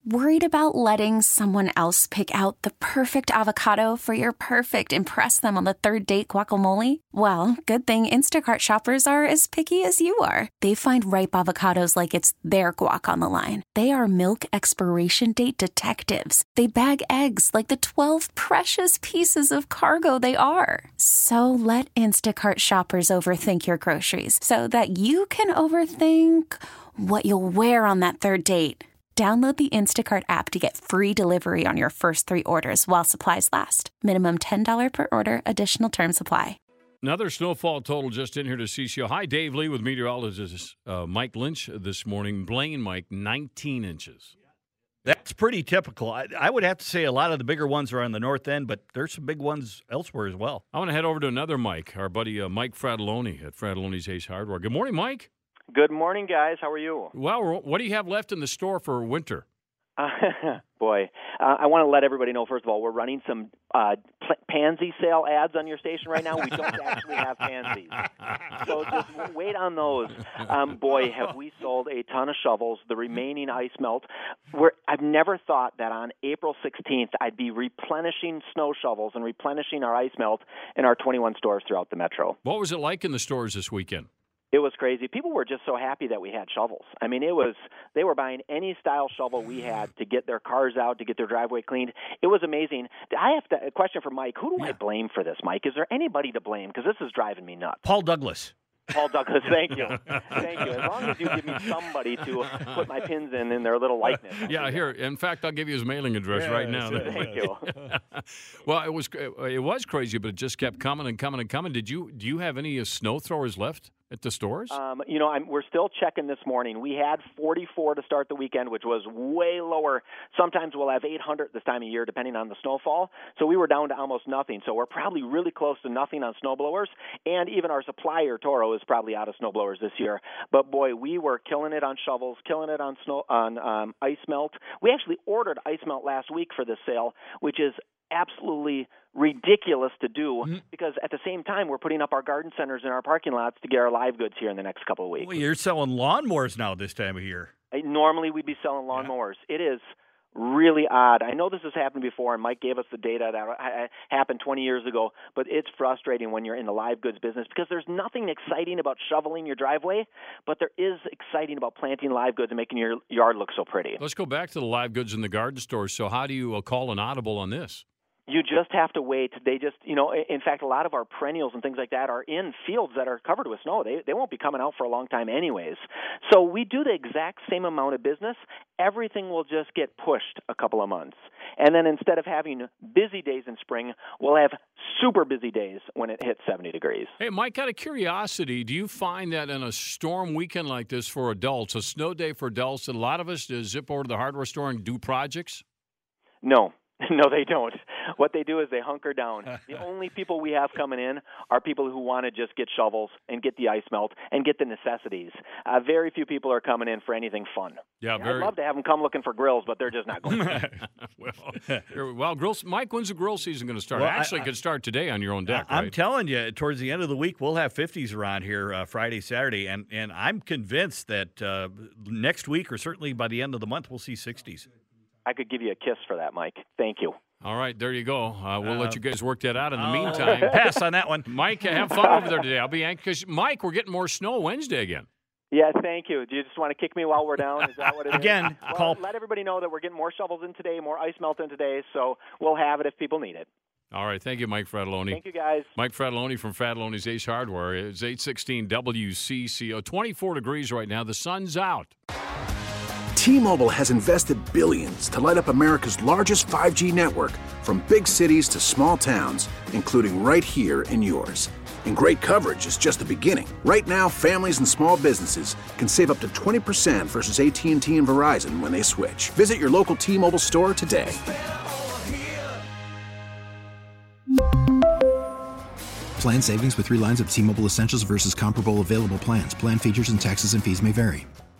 Worried about letting someone else pick out the perfect avocado for your perfect impress them on the third date guacamole? Well, good thing Instacart shoppers are as picky as you are. They find ripe avocados like it's their guac on the line. They are milk expiration date detectives. They bag eggs like the 12 precious pieces of cargo they are. So let Instacart shoppers overthink your groceries so that you can overthink what you'll wear on that third date. Download the Instacart app to get free delivery on your first 3 orders while supplies last. Minimum $10 per order. Additional terms apply. Another snowfall total just in here to CCO. Hi, Dave Lee with meteorologist Mike Lynch this morning. Blaine, Mike, 19 inches. That's pretty typical. I would have to say a lot of the bigger ones are on the north end, but there's some big ones elsewhere as well. I want to head over to another Mike, our buddy Mike Fratelloni at Fratelloni's Ace Hardware. Good morning, Mike. Good morning, guys. How are you? Well, what do you have left in the store for winter? Boy, I want to let everybody know, first of all, we're running some pansy sale ads on your station right now. We don't actually have pansies. So just wait on those. Boy, have we sold a ton of shovels, the remaining ice melt. I've never thought that on April 16th I'd be replenishing snow shovels and replenishing our ice melt in our 21 stores throughout the metro. What was it like in the stores this weekend? It was crazy. People were just so happy that we had shovels. I mean, they were buying any style shovel we had to get their cars out, to get their driveway cleaned. It was amazing. I have a question for Mike. Who do I blame for this, Mike? Is there anybody to blame? Because this is driving me nuts. Paul Douglas. Paul Douglas, thank you. Thank you. As long as you give me somebody to put my pins in their little likeness. Yeah, here. In fact, I'll give you his mailing address right now. Thank you. Well, it was crazy, but it just kept coming and coming and coming. Do you have any snow throwers left at the stores? We're still checking this morning. We had 44 to start the weekend, which was way lower. Sometimes we'll have 800 this time of year, depending on the snowfall. So we were down to almost nothing. So we're probably really close to nothing on snowblowers. And even our supplier, Toro, is probably out of snowblowers this year. But boy, we were killing it on shovels, killing it on ice melt. We actually ordered ice melt last week for this sale, which is absolutely ridiculous to do because at the same time we're putting up our garden centers in our parking lots to get our live goods here in the next couple of weeks. Well, you're selling lawnmowers now this time of year. Normally we'd be selling lawnmowers. Yeah. It is really odd. I know this has happened before, and Mike gave us the data that happened 20 years ago, but it's frustrating when you're in the live goods business because there's nothing exciting about shoveling your driveway, but there is exciting about planting live goods and making your yard look so pretty. Let's go back to the live goods in the garden stores. So how do you call an audible on this? You just have to wait. They just, in fact, a lot of our perennials and things like that are in fields that are covered with snow. They won't be coming out for a long time anyways. So we do the exact same amount of business. Everything will just get pushed a couple of months. And then instead of having busy days in spring, we'll have super busy days when it hits 70 degrees. Hey, Mike, out of curiosity, do you find that in a storm weekend like this for adults, a snow day for adults, that a lot of us zip over to the hardware store and do projects? No. No, they don't. What they do is they hunker down. The only people we have coming in are people who want to just get shovels and get the ice melt and get the necessities. Very few people are coming in for anything fun. Yeah, I'd love to have them come looking for grills, but they're just not going to. well, grills. Mike, when's the grill season going to start? Well, Actually, it could start today on your own deck, right? I'm telling you, towards the end of the week, we'll have 50s around here Friday, Saturday, and I'm convinced that next week or certainly by the end of the month, we'll see 60s. I could give you a kiss for that, Mike. Thank you. All right, there you go. We'll let you guys work that out. In the meantime, pass on that one. Mike, have fun over there today. I'll be anxious. Mike, we're getting more snow Wednesday again. Yeah, thank you. Do you just want to kick me while we're down? Is that what it is? Again, let everybody know that we're getting more shovels in today, more ice melt in today, so we'll have it if people need it. All right, thank you, Mike Fratelloni. Thank you, guys. Mike Fratelloni from Fratelloni's Ace Hardware. It's 816 WCCO. 24 degrees right now. The sun's out. T-Mobile has invested billions to light up America's largest 5G network, from big cities to small towns, including right here in yours. And great coverage is just the beginning. Right now, families and small businesses can save up to 20% versus AT&T and Verizon when they switch. Visit your local T-Mobile store today. Plan savings with 3 lines of T-Mobile Essentials versus comparable available plans. Plan features and taxes and fees may vary.